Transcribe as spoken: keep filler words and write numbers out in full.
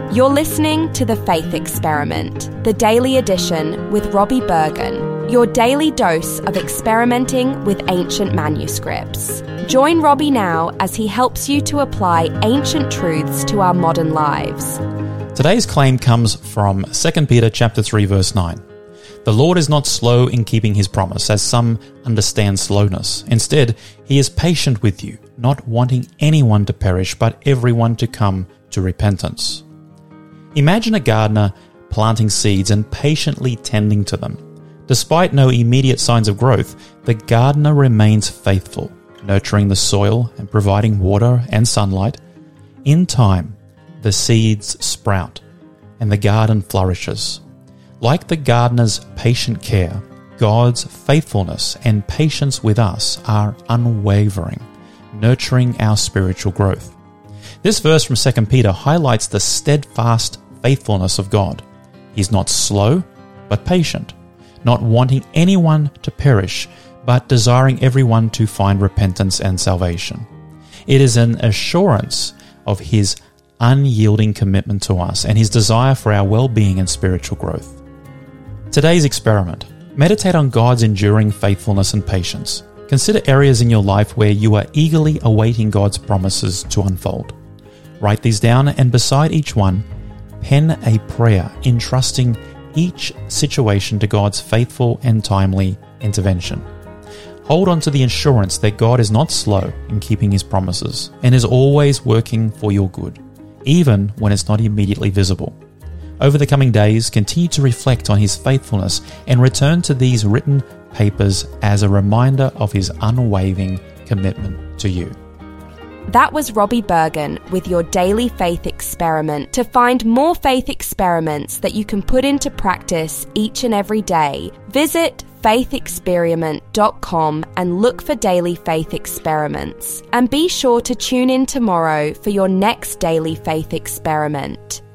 You're listening to The Faith Experiment, the daily edition with Robbie Bergen, your daily dose of experimenting with ancient manuscripts. Join Robbie now as he helps you to apply ancient truths to our modern lives. Today's claim comes from Second Peter chapter three, verse nine. The Lord is not slow in keeping his promise, as some understand slowness. Instead, he is patient with you, not wanting anyone to perish, but everyone to come to repentance. Imagine a gardener planting seeds and patiently tending to them. Despite no immediate signs of growth, the gardener remains faithful, nurturing the soil and providing water and sunlight. In time, the seeds sprout and the garden flourishes. Like the gardener's patient care, God's faithfulness and patience with us are unwavering, nurturing our spiritual growth. This verse from Second Peter highlights the steadfast faithfulness of God. He's not slow, but patient, not wanting anyone to perish, but desiring everyone to find repentance and salvation. It is an assurance of his unyielding commitment to us and his desire for our well-being and spiritual growth. Today's experiment. Meditate on God's enduring faithfulness and patience. Consider areas in your life where you are eagerly awaiting God's promises to unfold. Write these down, and beside each one, pen a prayer entrusting each situation to God's faithful and timely intervention. Hold on to the assurance that God is not slow in keeping his promises and is always working for your good, even when it's not immediately visible. Over the coming days, continue to reflect on his faithfulness and return to these written papers as a reminder of his unwavering commitment to you. That was Robbie Bergen with your daily faith experiment. To find more faith experiments that you can put into practice each and every day, visit faith experiment dot com and look for daily faith experiments. And be sure to tune in tomorrow for your next daily faith experiment.